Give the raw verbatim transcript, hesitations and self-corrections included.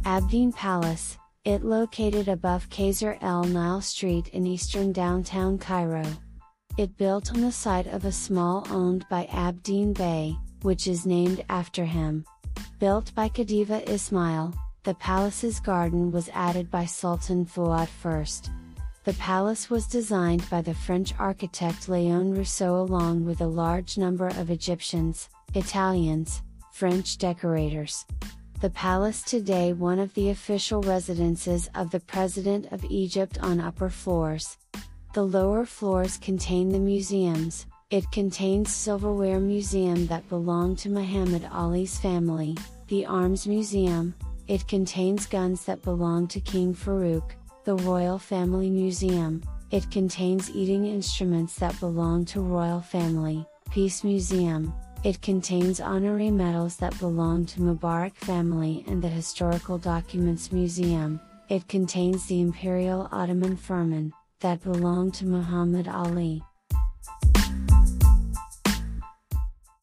Abdeen Palace, it located above Qasr El Nile Street in eastern downtown Cairo. It built on the site of a small owned by Abdeen Bey, which is named after him. Built by Khedive Ismail, the palace's garden was added by Sultan Fuad I. The palace was designed by the French architect Léon Rousseau along with a large number of Egyptians, Italians, French decorators. The palace today one of the official residences of the President of Egypt on upper floors. The lower floors contain the museums. It contains silverware museum that belonged to Muhammad Ali's family, the Arms Museum. It contains guns that belonged to King Farouk, the Royal Family Museum. It contains eating instruments that belong to Royal Family, Peace Museum. It contains honorary medals that belong to Mubarak family and the Historical Documents Museum. It contains the Imperial Ottoman Firman, that belonged to Muhammad Ali.